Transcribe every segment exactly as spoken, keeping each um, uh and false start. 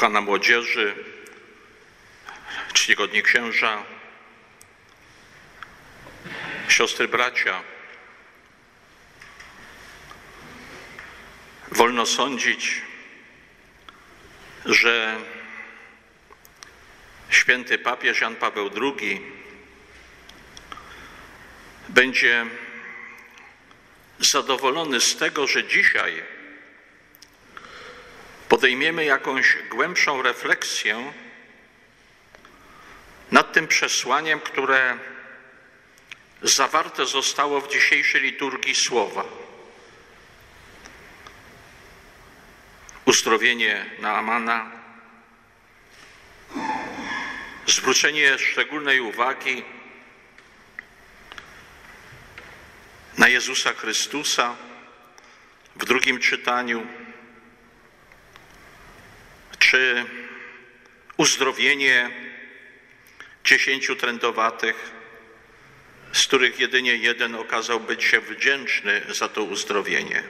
kochana młodzieży, czcigodni księża, siostry, bracia. Wolno sądzić, że święty papież Jan Paweł drugi będzie zadowolony z tego, że dzisiaj podejmiemy jakąś głębszą refleksję nad tym przesłaniem, które zawarte zostało w dzisiejszej liturgii słowa. Uzdrowienie Naamana, zwrócenie szczególnej uwagi na Jezusa Chrystusa w drugim czytaniu, czy uzdrowienie dziesięciu trędowatych, z których jedynie jeden okazał być się wdzięczny za to uzdrowienie.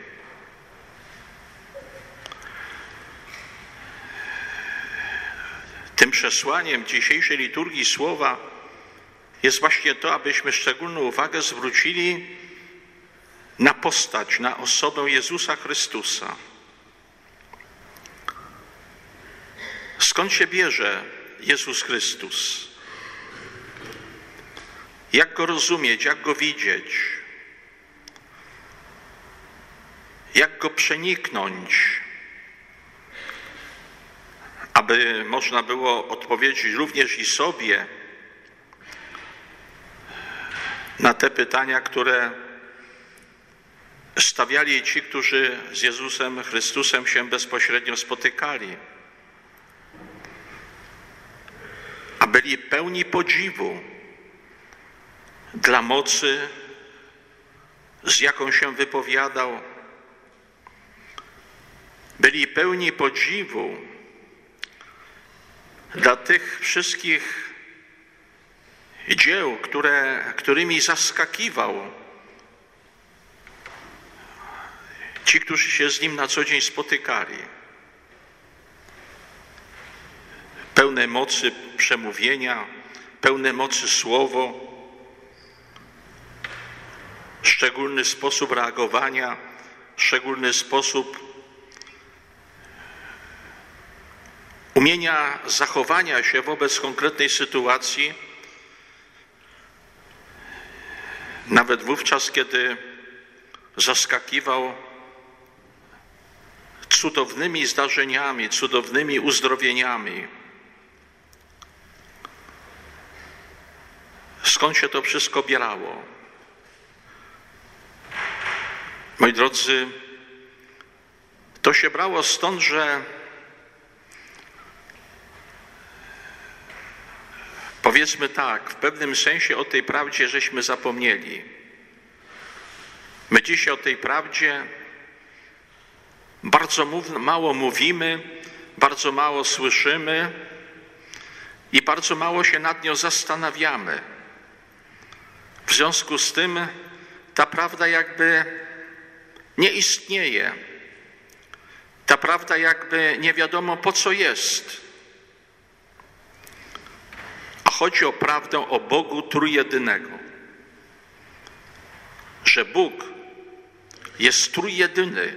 Tym przesłaniem dzisiejszej liturgii słowa jest właśnie to, abyśmy szczególną uwagę zwrócili na postać, na osobę Jezusa Chrystusa. Skąd się bierze Jezus Chrystus? Jak Go rozumieć, jak Go widzieć? Jak Go przeniknąć? Aby można było odpowiedzieć również i sobie na te pytania, które stawiali ci, którzy z Jezusem Chrystusem się bezpośrednio spotykali. A byli pełni podziwu dla mocy, z jaką się wypowiadał. Byli pełni podziwu dla tych wszystkich dzieł, które, którymi zaskakiwał ci, którzy się z Nim na co dzień spotykali. Pełne mocy przemówienia, pełne mocy słowo, szczególny sposób reagowania, szczególny sposób umienia zachowania się wobec konkretnej sytuacji, nawet wówczas, kiedy zaskakiwał cudownymi zdarzeniami, cudownymi uzdrowieniami. Skąd się to wszystko bierało? Moi drodzy, to się brało stąd, że powiedzmy tak, w pewnym sensie o tej prawdzie żeśmy zapomnieli. My dzisiaj o tej prawdzie bardzo mało mówimy, bardzo mało słyszymy i bardzo mało się nad nią zastanawiamy. W związku z tym ta prawda jakby nie istnieje. Ta prawda jakby nie wiadomo po co jest. A chodzi o prawdę o Bogu Trójjedynego. Że Bóg jest trójjedyny.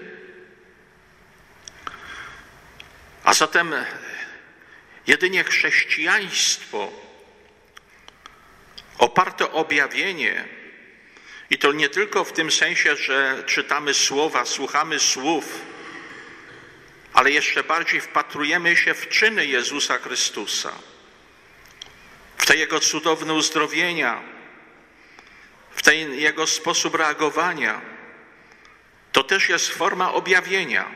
A zatem jedynie chrześcijaństwo oparte o objawienie, i to nie tylko w tym sensie, że czytamy słowa, słuchamy słów, ale jeszcze bardziej wpatrujemy się w czyny Jezusa Chrystusa, w te Jego cudowne uzdrowienia, w ten Jego sposób reagowania. To też jest forma objawienia.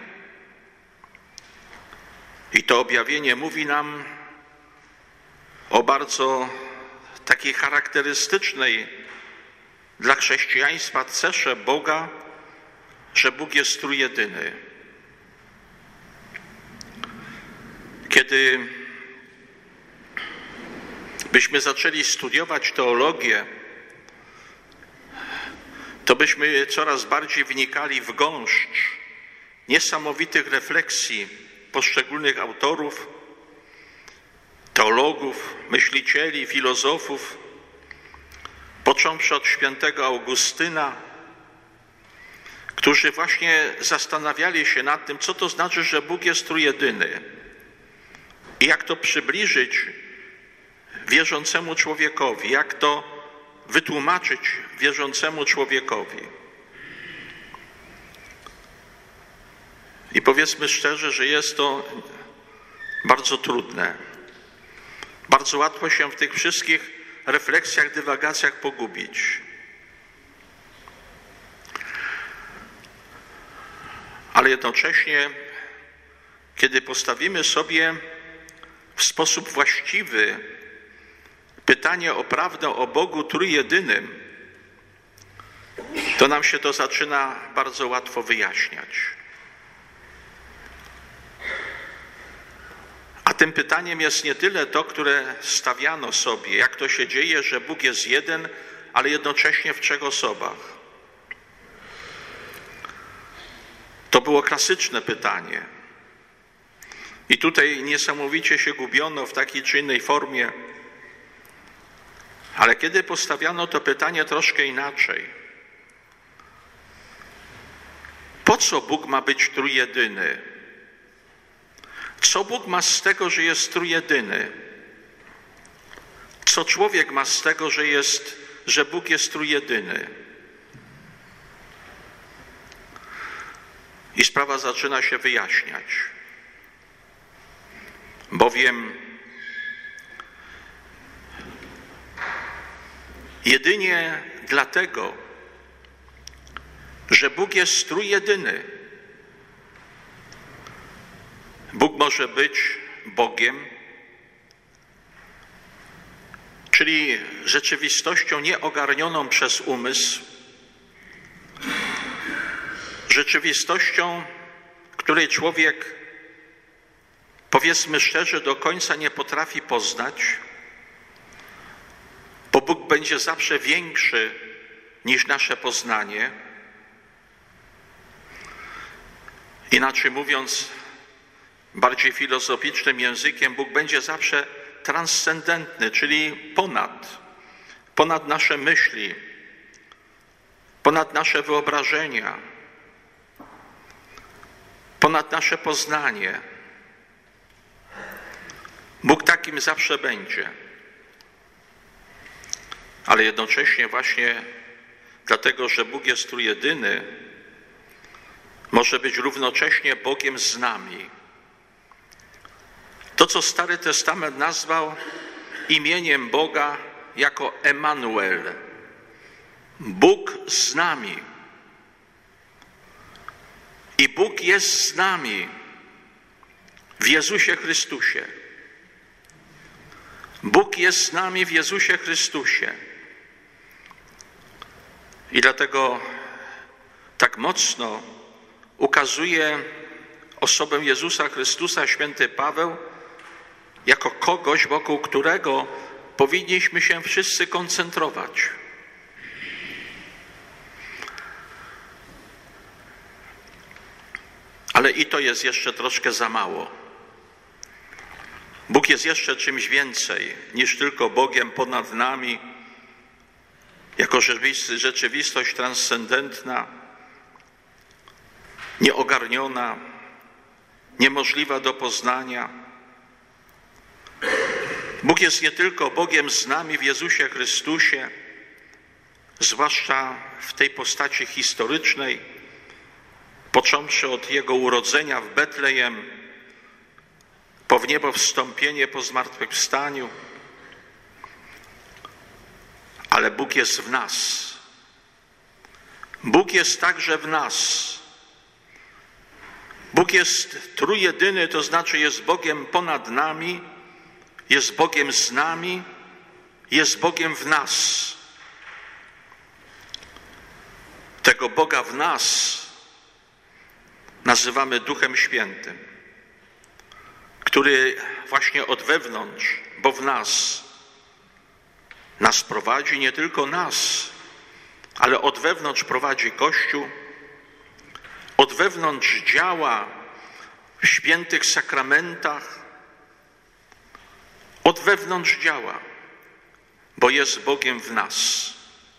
I to objawienie mówi nam o bardzo takiej charakterystycznej dla chrześcijaństwa cesze Boga, że Bóg jest trójjedyny. Kiedy byśmy zaczęli studiować teologię, to byśmy coraz bardziej wnikali w gąszcz niesamowitych refleksji poszczególnych autorów, teologów, myślicieli, filozofów, począwszy od świętego Augustyna, którzy właśnie zastanawiali się nad tym, co to znaczy, że Bóg jest trójjedyny i jak to przybliżyć wierzącemu człowiekowi, jak to wytłumaczyć wierzącemu człowiekowi. I powiedzmy szczerze, że jest to bardzo trudne. Bardzo łatwo się w tych wszystkich refleksjach, dywagacjach pogubić. Ale jednocześnie, kiedy postawimy sobie w sposób właściwy pytanie o prawdę o Bogu trójjedynym, to nam się to zaczyna bardzo łatwo wyjaśniać. A tym pytaniem jest nie tyle to, które stawiano sobie, jak to się dzieje, że Bóg jest jeden, ale jednocześnie w trzech osobach. To było klasyczne pytanie. I tutaj niesamowicie się gubiono w takiej czy innej formie. Ale kiedy postawiano to pytanie troszkę inaczej, po co Bóg ma być trójjedyny? Co Bóg ma z tego, że jest trójjedyny? Co człowiek ma z tego, że, jest, że Bóg jest trójjedyny? I sprawa zaczyna się wyjaśniać. Bowiem jedynie dlatego, że Bóg jest trójjedyny, Bóg może być Bogiem, czyli rzeczywistością nieogarnioną przez umysł, rzeczywistością, której człowiek, powiedzmy szczerze, do końca nie potrafi poznać, bo Bóg będzie zawsze większy niż nasze poznanie. Inaczej mówiąc, bardziej filozoficznym językiem, Bóg będzie zawsze transcendentny, czyli ponad, ponad nasze myśli, ponad nasze wyobrażenia, ponad nasze poznanie. Bóg takim zawsze będzie. Ale jednocześnie właśnie dlatego, że Bóg jest trójjedyny, może być równocześnie Bogiem z nami. To, co Stary Testament nazwał imieniem Boga jako Emanuel. Bóg z nami. I Bóg jest z nami w Jezusie Chrystusie. Bóg jest z nami w Jezusie Chrystusie. I dlatego tak mocno ukazuje osobę Jezusa Chrystusa święty Paweł jako kogoś, wokół którego powinniśmy się wszyscy koncentrować. Ale i to jest jeszcze troszkę za mało. Bóg jest jeszcze czymś więcej niż tylko Bogiem ponad nami, jako rzeczywistość transcendentna, nieogarniona, niemożliwa do poznania. Bóg jest nie tylko Bogiem z nami w Jezusie Chrystusie, zwłaszcza w tej postaci historycznej, począwszy od Jego urodzenia w Betlejem, po w niebo wstąpienie, po zmartwychwstaniu, ale Bóg jest w nas. Bóg jest także w nas. Bóg jest trójjedyny, to znaczy jest Bogiem ponad nami, jest Bogiem z nami, jest Bogiem w nas. Tego Boga w nas nazywamy Duchem Świętym, który właśnie od wewnątrz, bo w nas, nas prowadzi, nie tylko nas, ale od wewnątrz prowadzi Kościół, od wewnątrz działa w świętych sakramentach, od wewnątrz działa, bo jest Bogiem w nas.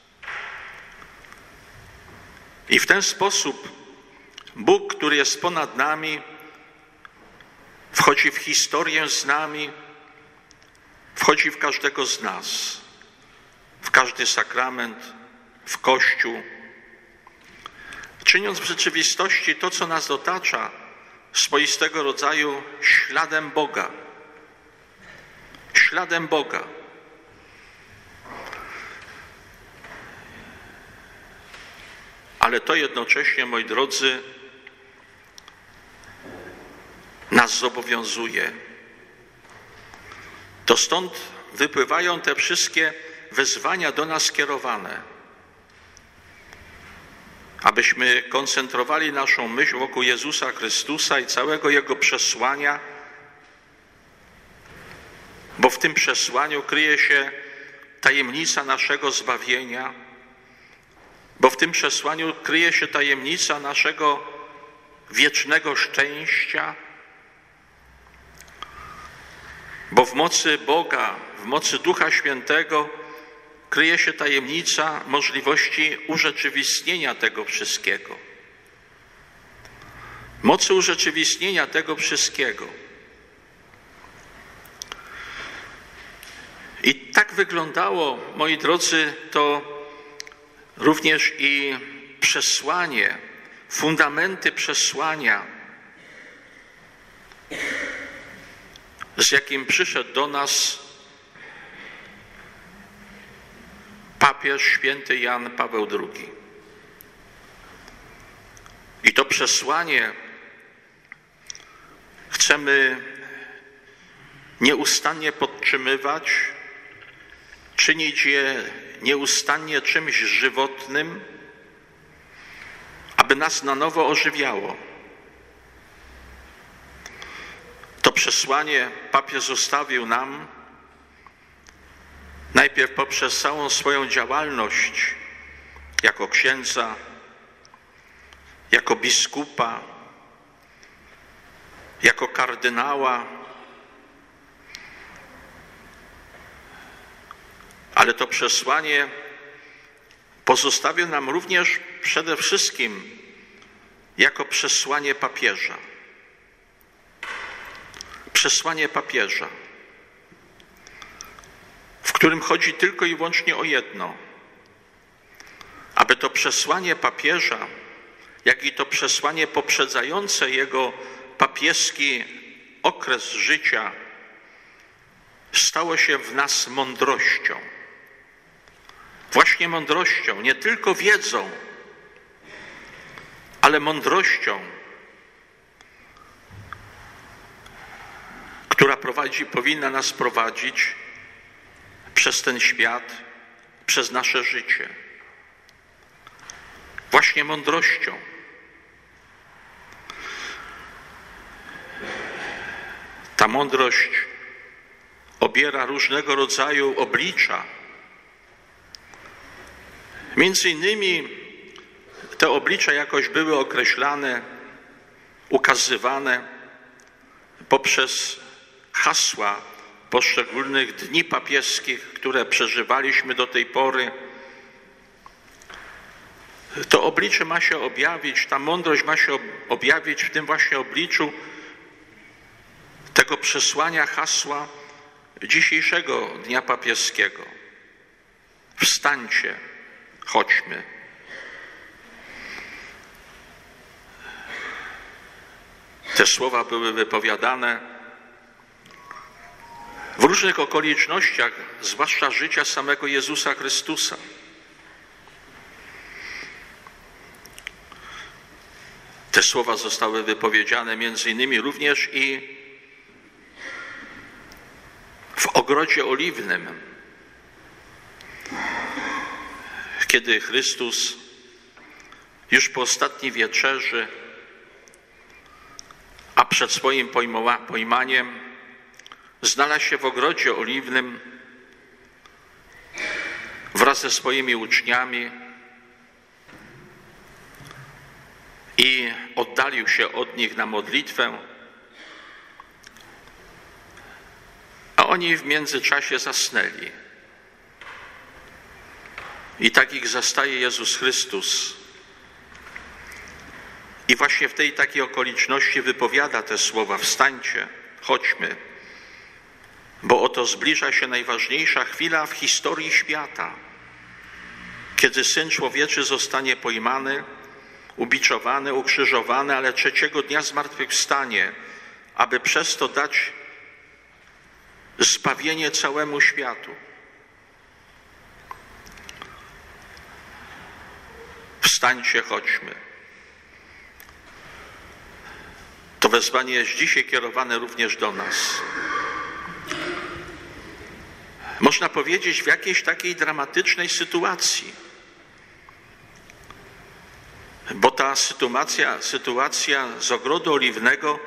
I w ten sposób Bóg, który jest ponad nami, wchodzi w historię z nami, wchodzi w każdego z nas, w każdy sakrament, w Kościół, czyniąc w rzeczywistości to, co nas otacza, swoistego rodzaju śladem Boga. Śladem Boga. Ale to jednocześnie, moi drodzy, nas zobowiązuje. To stąd wypływają te wszystkie wezwania do nas skierowane, abyśmy koncentrowali naszą myśl wokół Jezusa Chrystusa i całego Jego przesłania, bo w tym przesłaniu kryje się tajemnica naszego zbawienia, bo w tym przesłaniu kryje się tajemnica naszego wiecznego szczęścia, bo w mocy Boga, w mocy Ducha Świętego kryje się tajemnica możliwości urzeczywistnienia tego wszystkiego. Mocy urzeczywistnienia tego wszystkiego. I tak wyglądało, moi drodzy, to również i przesłanie, fundamenty przesłania, z jakim przyszedł do nas papież święty Jan Paweł drugi. I to przesłanie chcemy nieustannie podtrzymywać, czynić je nieustannie czymś żywotnym, aby nas na nowo ożywiało. To przesłanie papież zostawił nam najpierw poprzez całą swoją działalność jako księdza, jako biskupa, jako kardynała, ale to przesłanie pozostawił nam również przede wszystkim jako przesłanie papieża. Przesłanie papieża, w którym chodzi tylko i wyłącznie o jedno, aby to przesłanie papieża, jak i to przesłanie poprzedzające jego papieski okres życia, stało się w nas mądrością. Właśnie mądrością, nie tylko wiedzą, ale mądrością, która prowadzi, powinna nas prowadzić przez ten świat, przez nasze życie. Właśnie mądrością. Ta mądrość obiera różnego rodzaju oblicza. Między innymi te oblicza jakoś były określane, ukazywane poprzez hasła poszczególnych dni papieskich, które przeżywaliśmy do tej pory. To oblicze ma się objawić, ta mądrość ma się objawić w tym właśnie obliczu tego przesłania hasła dzisiejszego dnia papieskiego. Wstańcie, chodźmy. Te słowa były wypowiadane w różnych okolicznościach, zwłaszcza życia samego Jezusa Chrystusa. Te słowa zostały wypowiedziane między innymi również i w ogrodzie oliwnym, kiedy Chrystus już po ostatniej wieczerzy, a przed swoim pojmaniem znalazł się w ogrodzie oliwnym wraz ze swoimi uczniami i oddalił się od nich na modlitwę, a oni w międzyczasie zasnęli. I tak ich zastaje Jezus Chrystus. I właśnie w tej takiej okoliczności wypowiada te słowa: wstańcie, chodźmy, bo oto zbliża się najważniejsza chwila w historii świata, kiedy Syn Człowieczy zostanie pojmany, ubiczowany, ukrzyżowany, ale trzeciego dnia zmartwychwstanie, aby przez to dać zbawienie całemu światu. Wstańcie, chodźmy. To wezwanie jest dzisiaj kierowane również do nas. Można powiedzieć, w jakiejś takiej dramatycznej sytuacji. Bo ta sytuacja, sytuacja z Ogrodu Oliwnego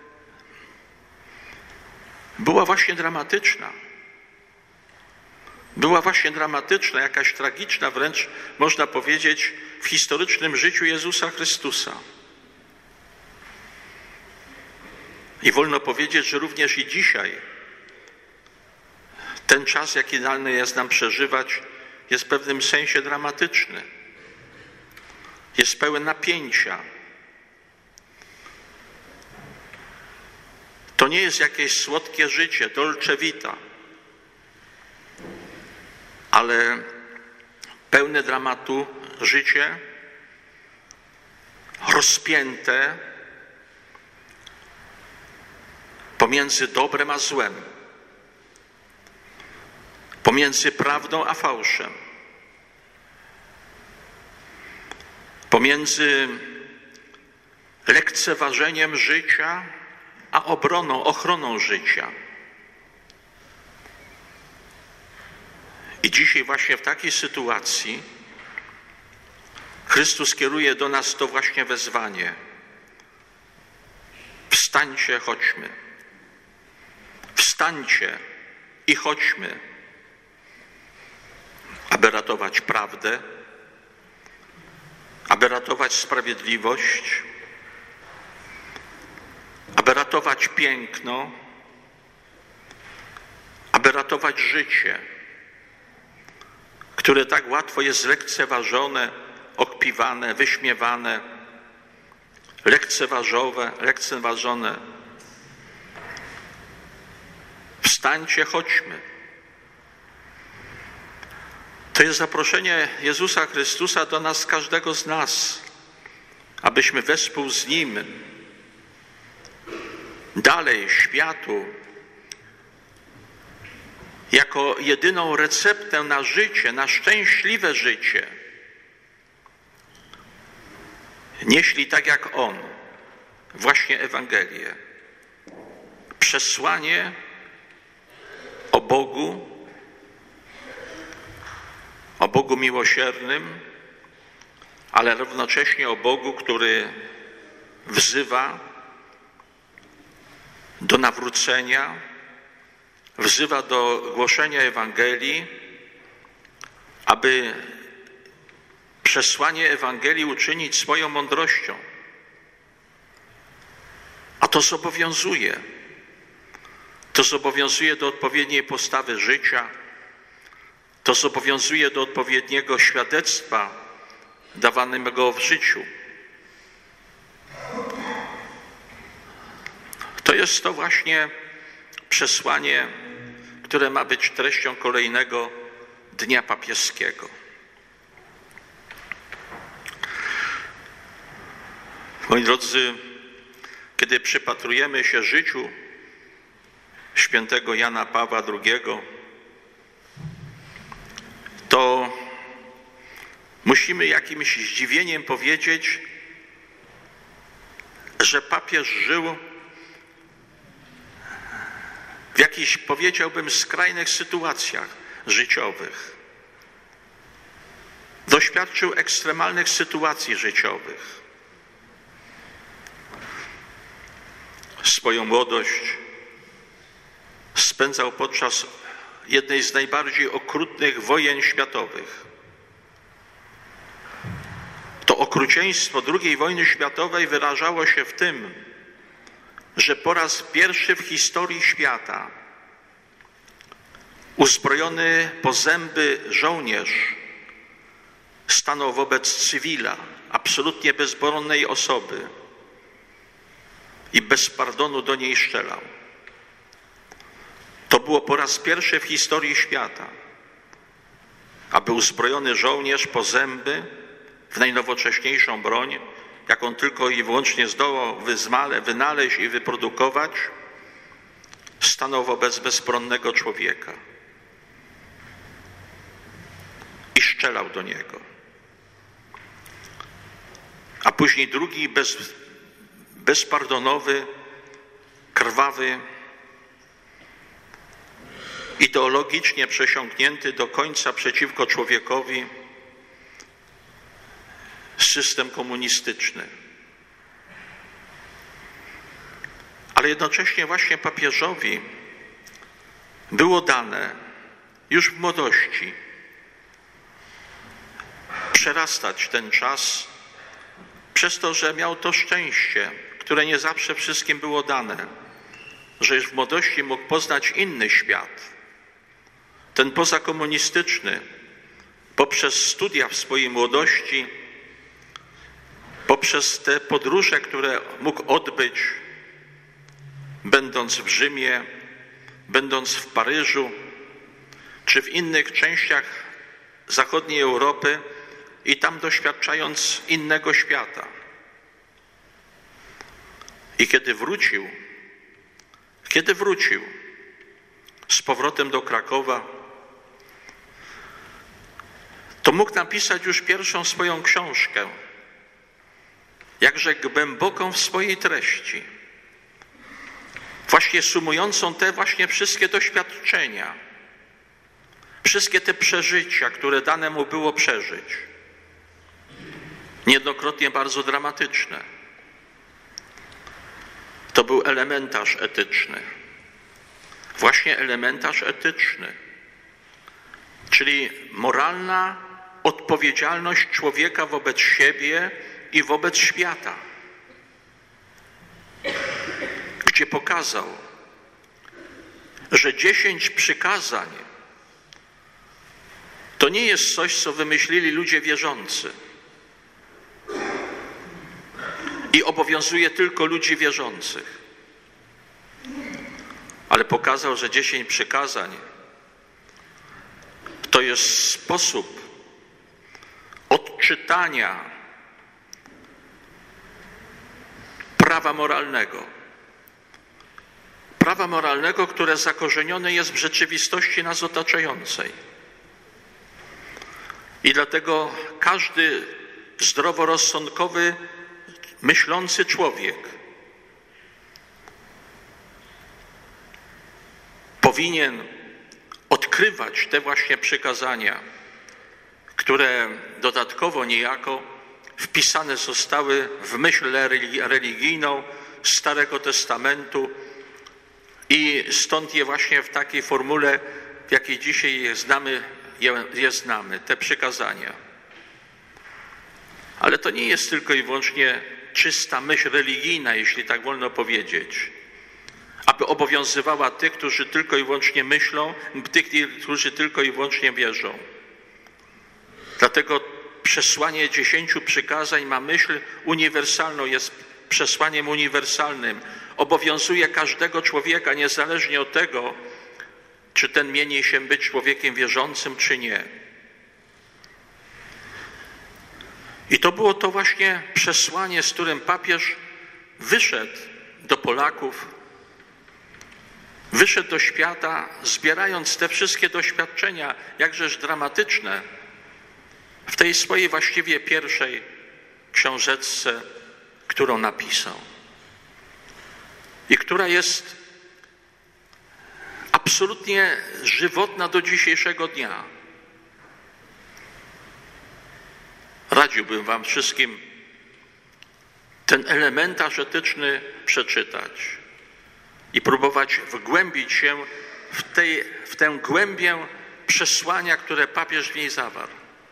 była właśnie dramatyczna. Była właśnie dramatyczna, jakaś tragiczna wręcz, można powiedzieć, w historycznym życiu Jezusa Chrystusa. I wolno powiedzieć, że również i dzisiaj ten czas, jaki dany jest nam przeżywać, jest w pewnym sensie dramatyczny. Jest pełen napięcia. To nie jest jakieś słodkie życie, dolce vita, ale pełne dramatu życie, rozpięte pomiędzy dobrem a złem, pomiędzy prawdą a fałszem, pomiędzy lekceważeniem życia a obroną, ochroną życia. I dzisiaj właśnie w takiej sytuacji Chrystus kieruje do nas to właśnie wezwanie. Wstańcie, chodźmy. Wstańcie i chodźmy, aby ratować prawdę, aby ratować sprawiedliwość, aby ratować piękno, aby ratować życie, które tak łatwo jest lekceważone, okpiwane, wyśmiewane, lekceważowe, lekceważone. Wstańcie, chodźmy. To jest zaproszenie Jezusa Chrystusa do nas, każdego z nas, abyśmy wespół z Nim dalej światu jako jedyną receptę na życie, na szczęśliwe życie nieśli tak jak On właśnie Ewangelię. Przesłanie o Bogu, o Bogu miłosiernym, ale równocześnie o Bogu, który wzywa do nawrócenia, wzywa do głoszenia Ewangelii, aby przesłanie Ewangelii uczynić swoją mądrością. A to zobowiązuje. To zobowiązuje do odpowiedniej postawy życia, to zobowiązuje do odpowiedniego świadectwa dawanego w życiu. To jest to właśnie przesłanie, które ma być treścią kolejnego Dnia Papieskiego. Moi drodzy, kiedy przypatrujemy się życiu świętego Jana Pawła drugiego, to musimy jakimś zdziwieniem powiedzieć, że papież żył w jakichś, powiedziałbym, skrajnych sytuacjach życiowych. Doświadczył ekstremalnych sytuacji życiowych. Swoją młodość spędzał podczas jednej z najbardziej okrutnych wojen światowych. To okrucieństwo drugiej wojny światowej wyrażało się w tym, że po raz pierwszy w historii świata Uzbrojony po zęby żołnierz stanął wobec cywila, absolutnie bezbronnej osoby i bez pardonu do niej strzelał. To było po raz pierwszy w historii świata, aby uzbrojony żołnierz po zęby w najnowocześniejszą broń, jaką tylko i wyłącznie zdołał wyzmale, wynaleźć i wyprodukować, stanął wobec bezbronnego człowieka i strzelał do niego. A później drugi bez, bezpardonowy, krwawy, ideologicznie przesiąknięty do końca przeciwko człowiekowi system komunistyczny. Ale jednocześnie właśnie papieżowi było dane już w młodości przerastać ten czas przez to, że miał to szczęście, które nie zawsze wszystkim było dane, że już w młodości mógł poznać inny świat, ten pozakomunistyczny, poprzez studia w swojej młodości, poprzez te podróże, które mógł odbyć, będąc w Rzymie, będąc w Paryżu, czy w innych częściach zachodniej Europy i tam doświadczając innego świata. I kiedy wrócił, kiedy wrócił z powrotem do Krakowa, to mógł napisać już pierwszą swoją książkę, jakże głęboką w swojej treści, właśnie sumującą te właśnie wszystkie doświadczenia, wszystkie te przeżycia, które dane mu było przeżyć, niejednokrotnie bardzo dramatyczne. To był elementarz etyczny, właśnie elementarz etyczny, czyli moralna odpowiedzialność człowieka wobec siebie i wobec świata, gdzie pokazał, że dziesięć przykazań to nie jest coś, co wymyślili ludzie wierzący i obowiązuje tylko ludzi wierzących, ale pokazał, że dziesięć przykazań to jest sposób odczytania prawa moralnego. Prawa moralnego, które zakorzenione jest w rzeczywistości nas otaczającej. I dlatego każdy zdroworozsądkowy, myślący człowiek powinien odkrywać te właśnie przykazania, które dodatkowo niejako wpisane zostały w myśl religijną Starego Testamentu i stąd je właśnie w takiej formule, w jakiej dzisiaj je znamy, je, je znamy, te przykazania. Ale to nie jest tylko i wyłącznie czysta myśl religijna, jeśli tak wolno powiedzieć, aby obowiązywała tych, którzy tylko i wyłącznie myślą, tych, którzy tylko i wyłącznie wierzą. Dlatego przesłanie dziesięciu przykazań ma myśl uniwersalną, jest przesłaniem uniwersalnym. Obowiązuje każdego człowieka, niezależnie od tego, czy ten mieni się być człowiekiem wierzącym, czy nie. I to było to właśnie przesłanie, z którym papież wyszedł do Polaków, wyszedł do świata, zbierając te wszystkie doświadczenia, jakżeż dramatyczne, w tej swojej właściwie pierwszej książeczce, którą napisał. I która jest absolutnie żywotna do dzisiejszego dnia. Radziłbym wam wszystkim ten elementarz etyczny przeczytać i próbować wgłębić się w, tej, w tę głębię przesłania, które papież w niej zawarł.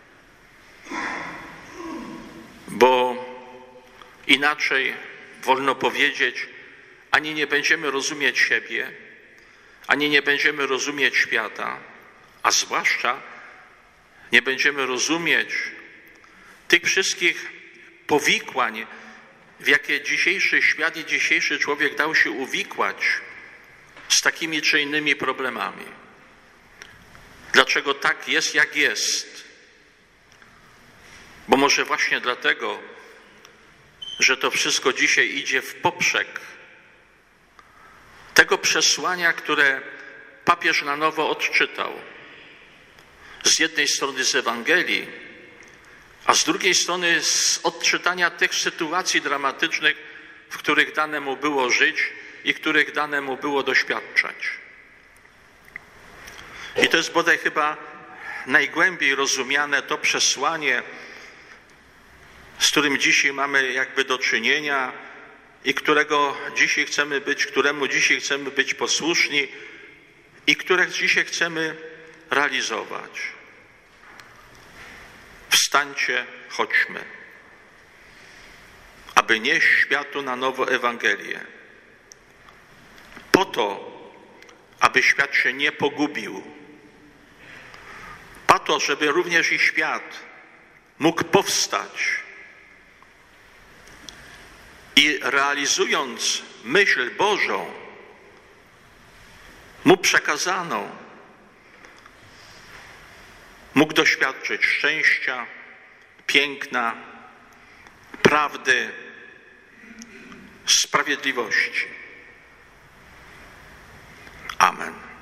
Bo inaczej, wolno powiedzieć, ani nie będziemy rozumieć siebie, ani nie będziemy rozumieć świata, a zwłaszcza nie będziemy rozumieć tych wszystkich powikłań, w jakie dzisiejszy świat i dzisiejszy człowiek dał się uwikłać z takimi czy innymi problemami. Dlaczego tak jest, jak jest? Bo może właśnie dlatego, że to wszystko dzisiaj idzie w poprzek tego przesłania, które papież na nowo odczytał. Z jednej strony z Ewangelii, a z drugiej strony z odczytania tych sytuacji dramatycznych, w których dane mu było żyć i których dane mu było doświadczać. I to jest bodaj chyba najgłębiej rozumiane to przesłanie, z którym dzisiaj mamy jakby do czynienia i którego dzisiaj chcemy być, któremu dzisiaj chcemy być posłuszni i które dzisiaj chcemy realizować. Wstańcie, chodźmy, aby nieść światu na nowo Ewangelię. Po to, aby świat się nie pogubił. Po to, żeby również i świat mógł powstać i realizując myśl Bożą, mu przekazaną, mógł doświadczyć szczęścia, piękna, prawdy, sprawiedliwości. Amen.